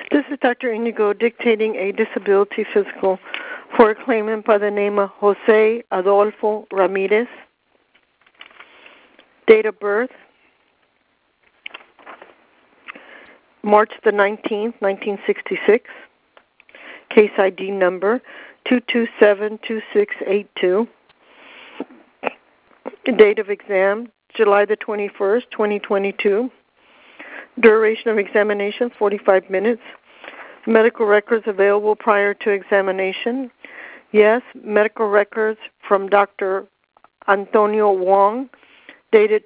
This is Dr. Inigo dictating a disability physical for a claimant by the name of Jose Adolfo Ramirez. Date of birth, March the 19th, 1966. Case ID number 2272682. Date of exam, July the 21st, 2022. Duration of examination, 45 minutes. Medical records available prior to examination. Yes, medical records from Dr. Antonio Wong, dated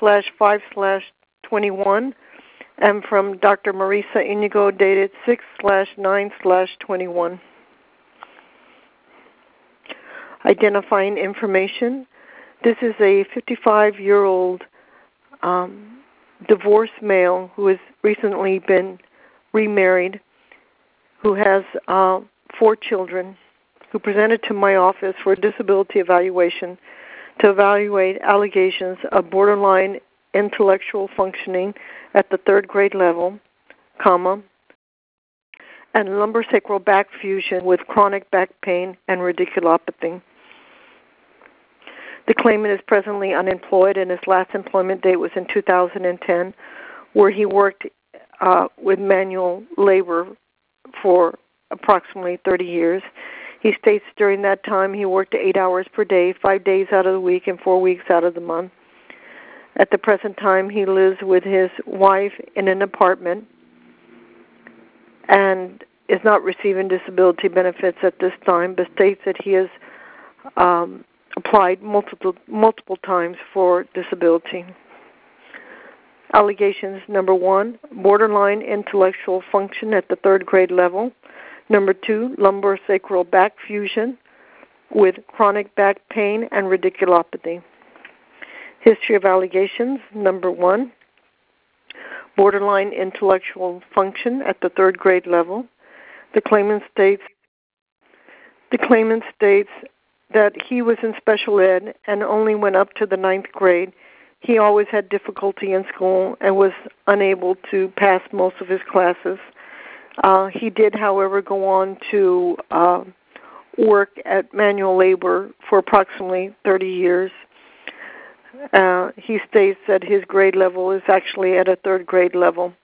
2/5/21, and from Dr. Marisa Inigo, dated 6/9/21. Identifying information. This is a 55-year-old divorced male who has recently been remarried, who has 4 children, who presented to my office for a disability evaluation to evaluate allegations of borderline intellectual functioning at the 3rd grade level, and lumbosacral back fusion with chronic back pain and radiculopathy. The claimant is presently unemployed, and his last employment date was in 2010, where he worked with manual labor for approximately 30 years. He states during that time he worked 8 hours per day, 5 days out of the week, and 4 weeks out of the month. At the present time, he lives with his wife in an apartment and is not receiving disability benefits at this time, but states that he has applied multiple times for disability. Allegations: number 1, borderline intellectual function at the 3rd grade level. Number 2, lumbosacral back fusion with chronic back pain and radiculopathy. History of allegations: number 1, borderline intellectual function at the 3rd grade level. The claimant states that he was in special ed and only went up to the 9th grade. He always had difficulty in school and was unable to pass most of his classes. He did, however, go on to work at manual labor for approximately 30 years. He states that his grade level is actually at a 3rd grade level.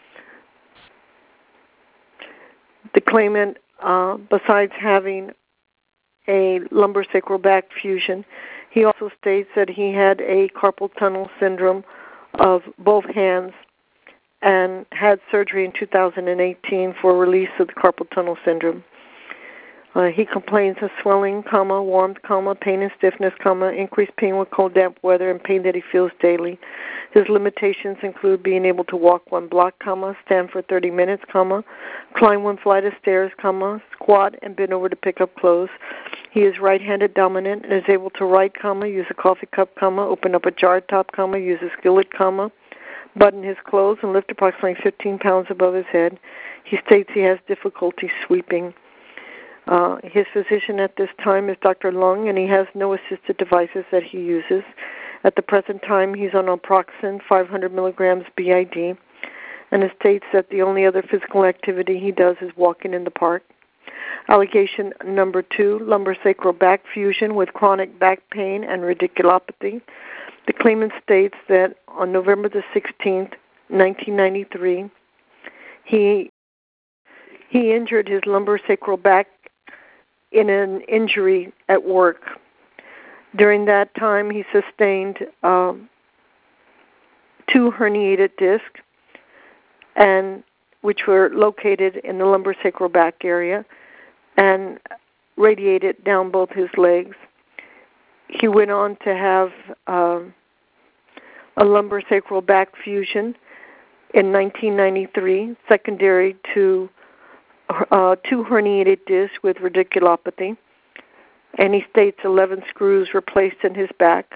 The claimant, besides having a lumbosacral back fusion, he also states that he had a carpal tunnel syndrome of both hands and had surgery in 2018 for release of the carpal tunnel syndrome. He complains of swelling, warmth, pain and stiffness, increased pain with cold, damp weather, and pain that he feels daily. His limitations include being able to walk 1 block, stand for 30 minutes, climb 1 flight of stairs, squat and bend over to pick up clothes. He is right-handed dominant and is able to write, use a coffee cup, open up a jar top, use a skillet, button his clothes and lift approximately 15 pounds above his head. He states he has difficulty sweeping. His physician at this time is Dr. Lung, and he has no assisted devices that he uses. At the present time, he's on Naproxen, 500 milligrams BID, and it states that the only other physical activity he does is walking in the park. Allegation number 2, lumbosacral back fusion with chronic back pain and radiculopathy. The claimant states that on November the 16th, 1993, he injured his lumbosacral back in an injury at work. During that time, he sustained 2 herniated discs, and which were located in the lumbosacral back area and radiated down both his legs. He went on to have a lumbosacral back fusion in 1993, secondary to 2 herniated discs with radiculopathy, and he states 11 screws were placed in his back.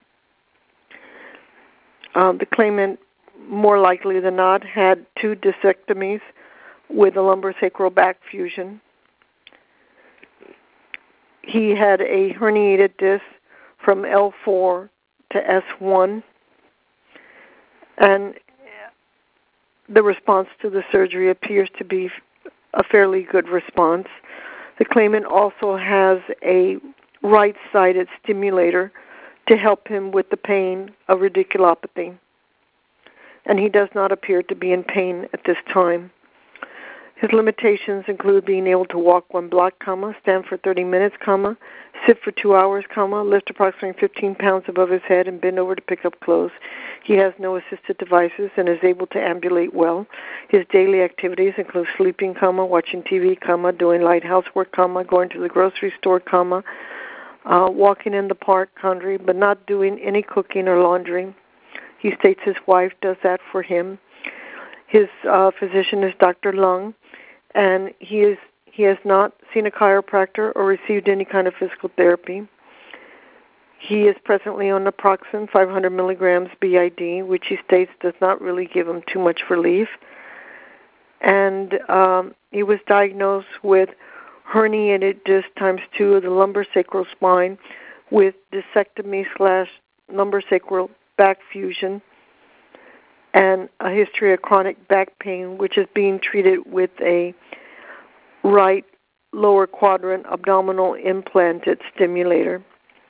The claimant, more likely than not, had 2 discectomies with a lumbosacral back fusion. He had a herniated disc from L4 to S1, and the response to the surgery appears to be a fairly good response. The claimant also has a right-sided stimulator to help him with the pain of radiculopathy, and he does not appear to be in pain at this time. His limitations include being able to walk 1 block, stand for 30 minutes, sit for 2 hours, lift approximately 15 pounds above his head and bend over to pick up clothes. He has no assisted devices and is able to ambulate well. His daily activities include sleeping, watching TV, doing light housework, going to the grocery store, walking in the park, but not doing any cooking or laundry. He states his wife does that for him. His physician is Dr. Lung, and he has not seen a chiropractor or received any kind of physical therapy. He is presently on naproxen 500 milligrams BID, which he states does not really give him too much relief. And he was diagnosed with herniated disc times 2 of the lumbar sacral spine with discectomy / lumbar sacral back fusion and a history of chronic back pain, which is being treated with a right lower quadrant abdominal implanted stimulator.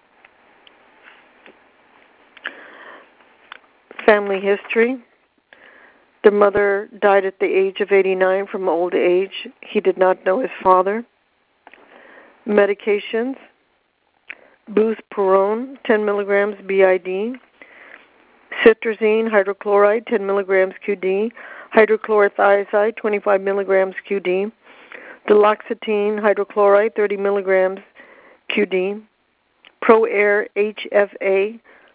Family history. The mother died at the age of 89 from old age. He did not know his father. Medications. Buspirone, 10 milligrams BID. Cetirizine hydrochloride, 10 milligrams QD. Hydrochlorothiazide, 25 milligrams QD. Duloxetine hydrochloride, 30 milligrams QD. ProAir HFA,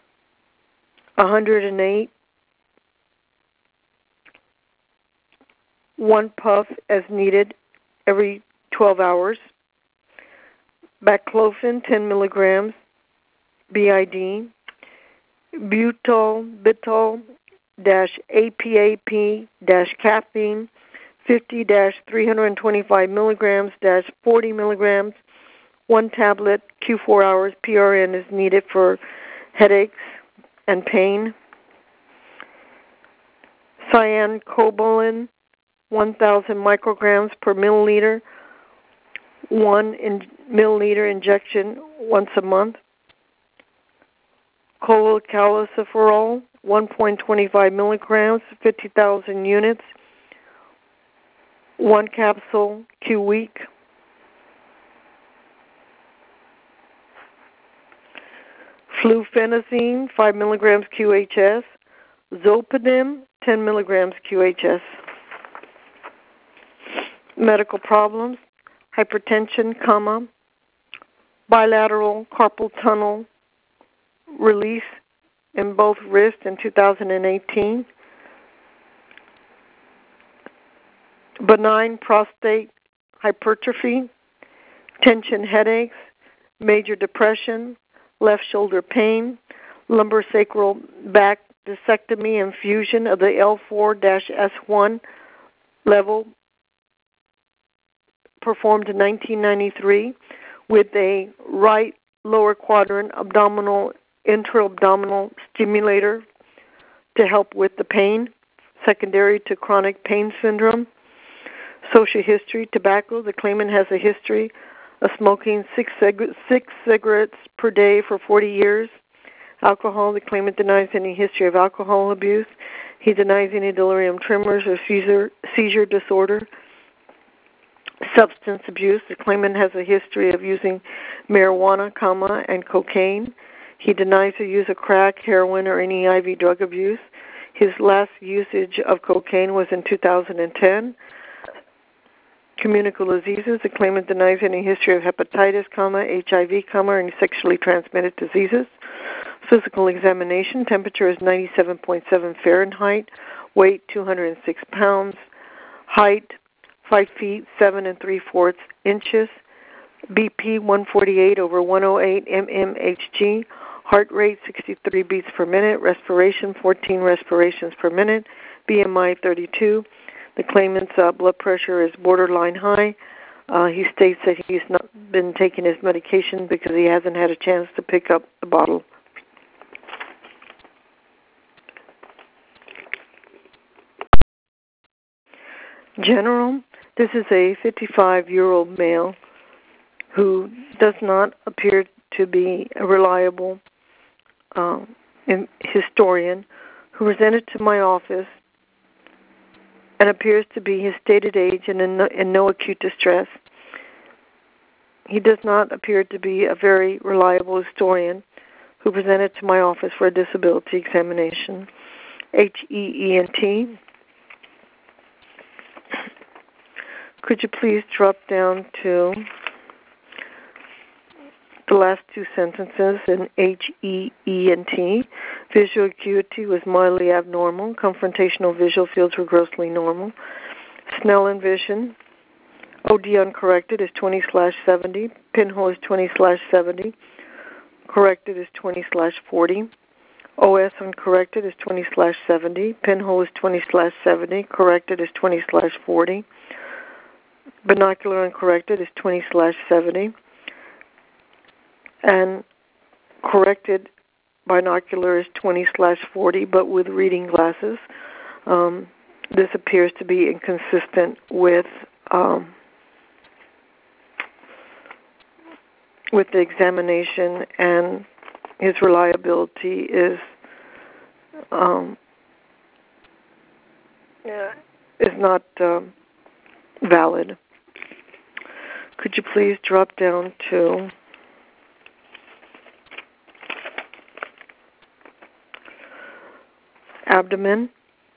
108. 1 puff as needed every 12 hours. Baclofen, 10 milligrams BID. Butyl-Bitol-APAP-caffeine, 50-325 milligrams - 40 milligrams. 1 tablet Q4 hours. PRN is needed for headaches and pain. Cyancobalin, 1,000 micrograms per milliliter, 1 milliliter injection once a month. Cholecalciferol, 1.25 milligrams, 50,000 units, 1 capsule Q week. Fluphenazine, 5 milligrams QHS. Zolpidem, 10 milligrams QHS. Medical problems: hypertension, bilateral carpal tunnel release in both wrists in 2018. Benign prostate hypertrophy, tension headaches, major depression, left shoulder pain, lumbar sacral back discectomy and fusion of the L4-S1 level performed in 1993 with a right lower quadrant abdominal intra-abdominal stimulator to help with the pain, secondary to chronic pain syndrome. Social history: tobacco. The claimant has a history of smoking 6 cigarettes per day for 40 years. Alcohol. The claimant denies any history of alcohol abuse. He denies any delirium tremors or seizure disorder. Substance abuse. The claimant has a history of using marijuana, and cocaine. He denies the use of crack, heroin, or any IV drug abuse. His last usage of cocaine was in 2010. Communicable diseases. The claimant denies any history of hepatitis, HIV, or any sexually transmitted diseases. Physical examination. Temperature is 97.7 Fahrenheit. Weight 206 pounds. Height 5 feet 7 3/4 inches. BP 148/108 mmHg. Heart rate 63 beats per minute. Respiration 14 respirations per minute. BMI 32. The claimant's blood pressure is borderline high. He states that he's not been taking his medication because he hasn't had a chance to pick up the bottle. General, this is a 55-year-old male who does not appear to be a reliable historian, who presented to my office and appears to be his stated age and in no acute distress. He does not appear to be a very reliable historian who presented to my office for a disability examination. HEENT. Could you please drop down to the last two sentences in HEENT? Visual acuity was mildly abnormal. Confrontational visual fields were grossly normal. Snellen vision, OD uncorrected is 20/70. Pinhole is 20/70. Corrected is 20/40. OS uncorrected is 20/70. Pinhole is 20/70. Corrected is 20/40. Binocular uncorrected is 20/70. And corrected binocular is 20/40, but with reading glasses. This appears to be inconsistent with the examination, and his reliability is not valid. Could you please drop down to abdomen?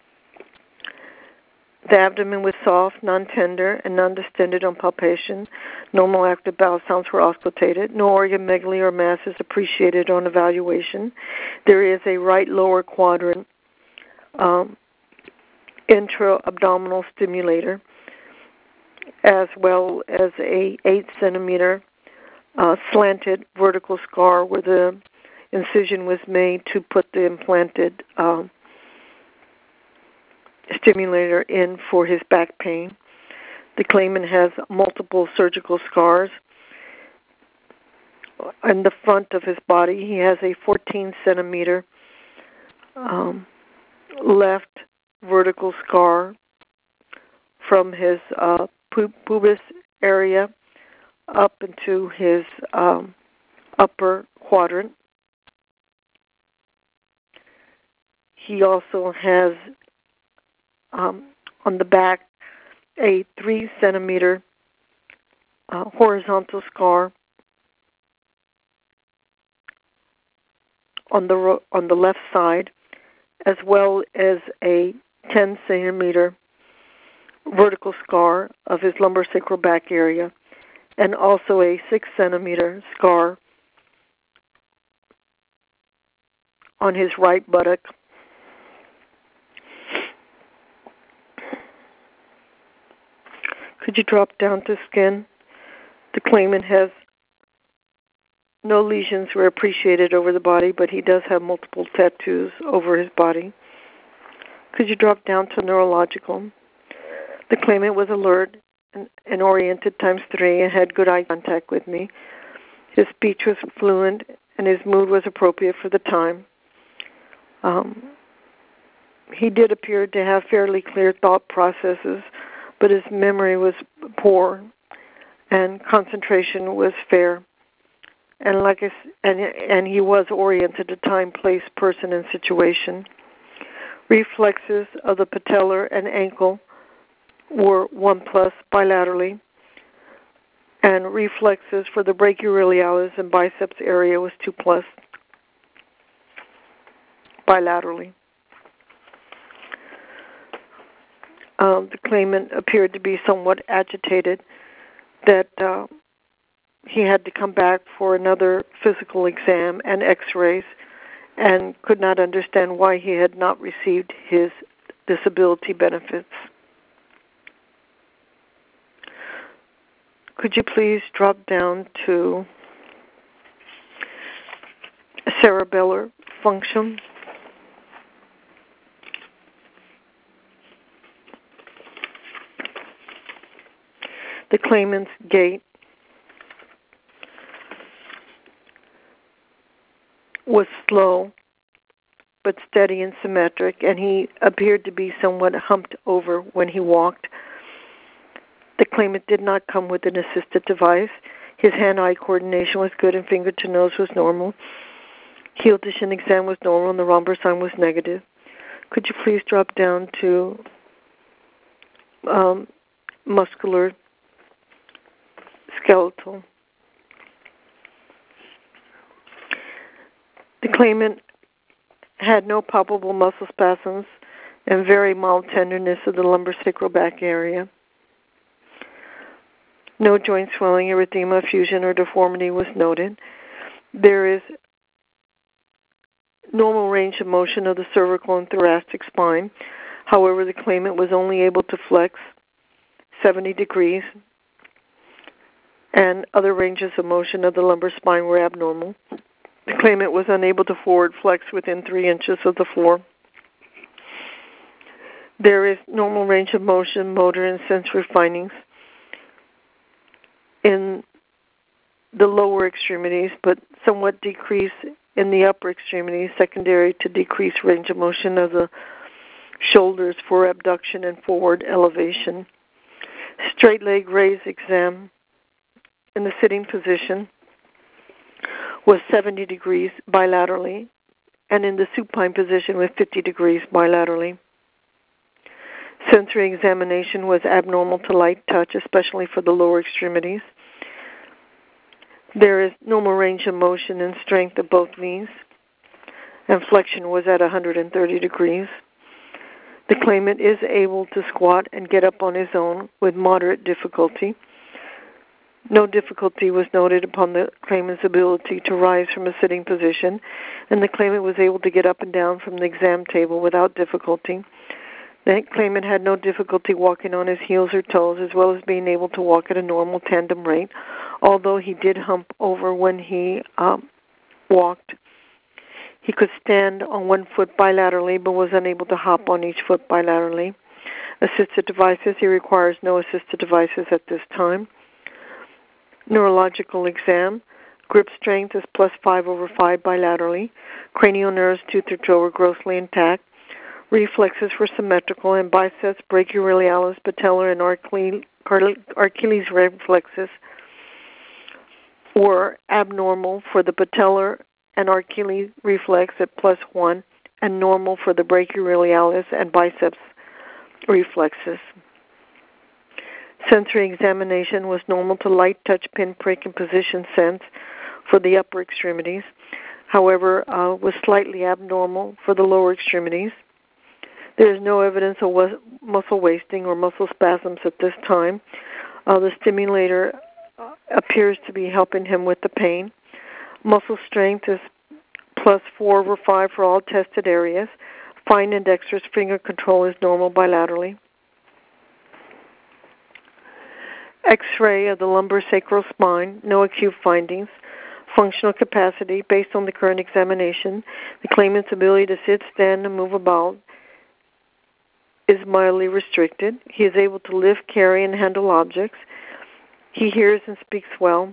The abdomen was soft, non-tender, and non-distended on palpation. Normal active bowel sounds were auscultated. No organ megaly or mass is appreciated on evaluation. There is a right lower quadrant intra-abdominal stimulator, as well as a 8-centimeter slanted vertical scar where the incision was made to put the implanted stimulator in for his back pain. The claimant has multiple surgical scars. In the front of his body, he has a 14-centimeter left vertical scar from his pubis area up into his upper quadrant. He also has on the back a 3-centimeter horizontal scar on the left side, as well as a 10-centimeter vertical scar of his lumbosacral back area, and also a 6-centimeter scar on his right buttock. Could you drop down to skin? The claimant has no lesions were appreciated over the body, but he does have multiple tattoos over his body. Could you drop down to neurological? The claimant was alert and oriented times 3 and had good eye contact with me. His speech was fluent and his mood was appropriate for the time. He did appear to have fairly clear thought processes, but his memory was poor and concentration was fair. And and he was oriented to time, place, person, and situation. Reflexes of the patellar and ankle were 1+ bilaterally, and reflexes for the brachioradialis and biceps area was 2+ bilaterally. The claimant appeared to be somewhat agitated that he had to come back for another physical exam and x-rays, and could not understand why he had not received his disability benefits. Could you please drop down to cerebellar function? The claimant's gait was slow but steady and symmetric, and he appeared to be somewhat humped over when he walked. The claimant did not come with an assisted device. His hand-eye coordination was good and finger to nose was normal. Heel to shin exam was normal and the Romberg sign was negative. Could you please drop down to muscular skeletal? The claimant had no palpable muscle spasms and very mild tenderness of the lumbosacral back area. No joint swelling, erythema, fusion, or deformity was noted. There is normal range of motion of the cervical and thoracic spine. However, the claimant was only able to flex 70 degrees, and other ranges of motion of the lumbar spine were abnormal. The claimant was unable to forward flex within 3 inches of the floor. There is normal range of motion, motor, and sensory findings in the lower extremities, but somewhat decrease in the upper extremities, secondary to decreased range of motion of the shoulders for abduction and forward elevation. Straight leg raise exam in the sitting position was 70 degrees bilaterally, and in the supine position was 50 degrees bilaterally. Sensory examination was abnormal to light touch, especially for the lower extremities. There is normal range of motion and strength of both knees, and flexion was at 130 degrees. The claimant is able to squat and get up on his own with moderate difficulty. No difficulty was noted upon the claimant's ability to rise from a sitting position, and the claimant was able to get up and down from the exam table without difficulty. The claimant had no difficulty walking on his heels or toes, as well as being able to walk at a normal tandem rate, although he did hump over when he walked. He could stand on one foot bilaterally, but was unable to hop on each foot bilaterally. Assisted devices, he requires no assisted devices at this time. Neurological exam, grip strength is +5/5 bilaterally. Cranial nerves, tooth or toe, were grossly intact. Reflexes were symmetrical, and biceps, brachioradialis, patellar, and Achilles reflexes were abnormal for the patellar and Achilles reflex at +1, and normal for the brachioradialis and biceps reflexes. Sensory examination was normal to light touch, pinprick, and position sense for the upper extremities. However, was slightly abnormal for the lower extremities. There is no evidence of muscle wasting or muscle spasms at this time. The stimulator appears to be helping him with the pain. Muscle strength is +4/5 for all tested areas. Fine and dexterous finger control is normal bilaterally. X-ray of the lumbar sacral spine, no acute findings. Functional capacity, based on the current examination, the claimant's ability to sit, stand, and move about is mildly restricted. He is able to lift, carry, and handle objects. He hears and speaks well.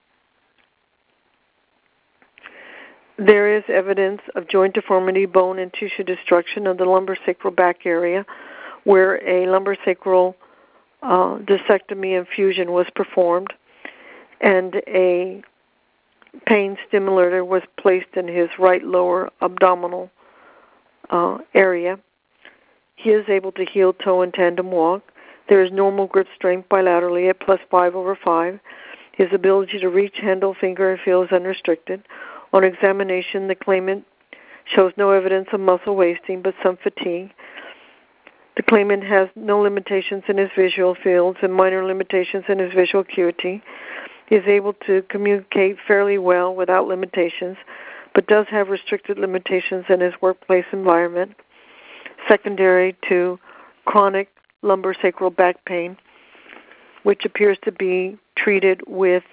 There is evidence of joint deformity, bone, and tissue destruction of the lumbosacral back area, where a lumbosacral discectomy and fusion was performed, and a pain stimulator was placed in his right lower abdominal area. He is able to heel, toe, and tandem walk. There is normal grip strength bilaterally at +5/5. His ability to reach, handle, finger, and feel is unrestricted. On examination, the claimant shows no evidence of muscle wasting, but some fatigue. The claimant has no limitations in his visual fields and minor limitations in his visual acuity. He is able to communicate fairly well without limitations, but does have restricted limitations in his workplace environment, secondary to chronic lumbosacral back pain, which appears to be treated with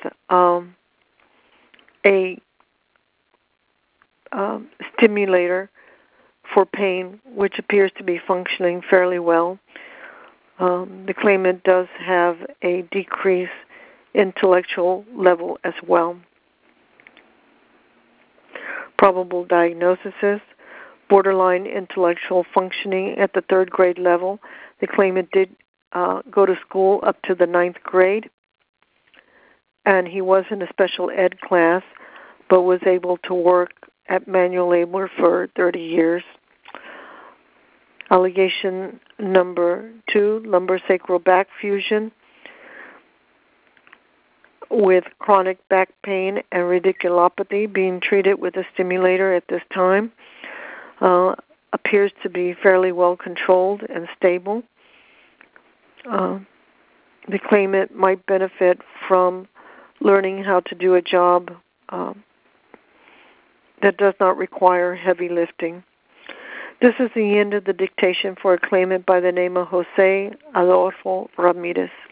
a stimulator for pain, which appears to be functioning fairly well. The claimant does have a decreased intellectual level as well. Probable diagnosis is borderline intellectual functioning at the 3rd grade level. The claimant did go to school up to the 9th grade, and he was in a special ed class, but was able to work at manual labor for 30 years. Allegation number 2, lumbosacral back fusion with chronic back pain and radiculopathy, being treated with a stimulator at this time. Appears to be fairly well controlled and stable. The claimant might benefit from learning how to do a job that does not require heavy lifting. This is the end of the dictation for a claimant by the name of Jose Adolfo Ramirez.